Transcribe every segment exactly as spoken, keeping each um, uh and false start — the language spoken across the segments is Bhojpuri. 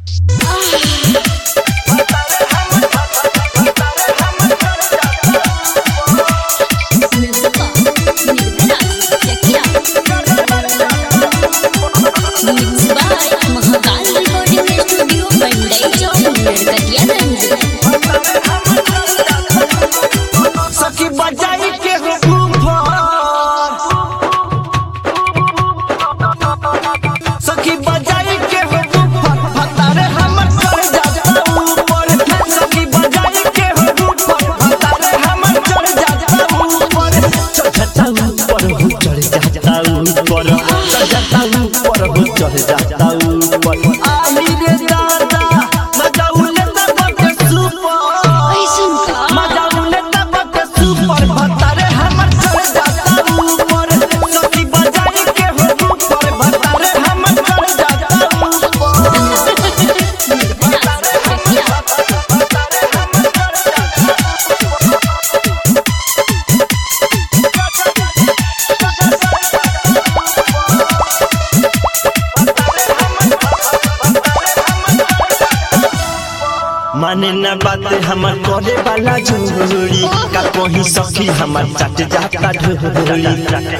माने न बात हमर करे वाला झूरी का कोही सखी हमर चट जाता ढोरी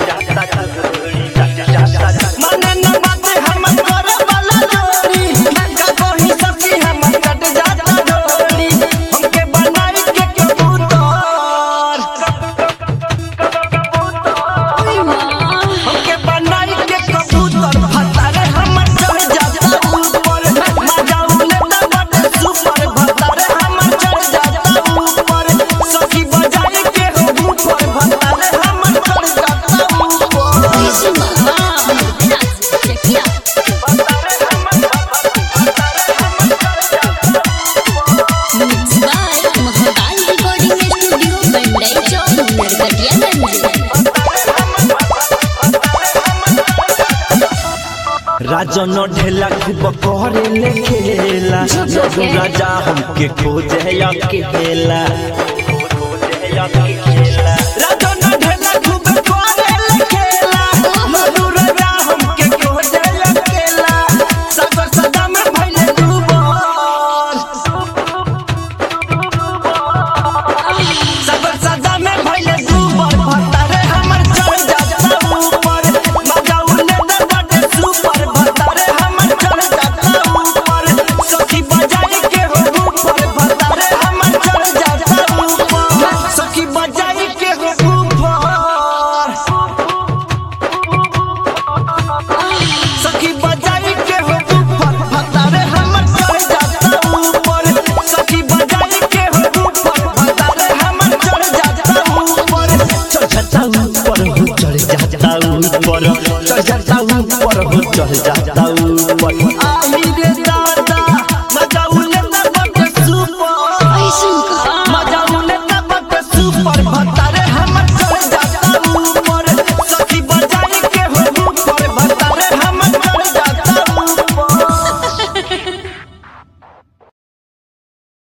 माने न बात हमर करे वाला झूरी का कोही सखी हमर चट जाता ढोरी हमके बनाई के कबूतर हमके बनाई के कबूतर भतारे हमर चढ़ जाता ऊपर मजा उले त बड़ सुपर राजन ढेला खूब करे ले खेला जदू राजा हमके खोजे अकेला राजन ढेला खूब करे ले खेला जदू राजा हमके खोजे अकेला सागर सदा में भइले डूबल सागर सदा में भइले डूबल भतारे हमर चढ़ जाता ऊपर मजा उले त बड़ सुपर भतारे हमर चढ़ जाता ऊपर सखी बजाई के हो ऊपर भतारे हमर चढ़ जाता ऊपर सखी बजाई के हो ऊपर सखी बजाई के हो ऊपर भतारे हमर चढ़ जाता ऊपर सखी बजाई के हो ऊपर भतारे हमर चढ़ जाता ऊपर चढ़ जाता ऊपर चढ़ जाता ऊपर चढ़ जाता ऊपर चढ़ जाता ऊपर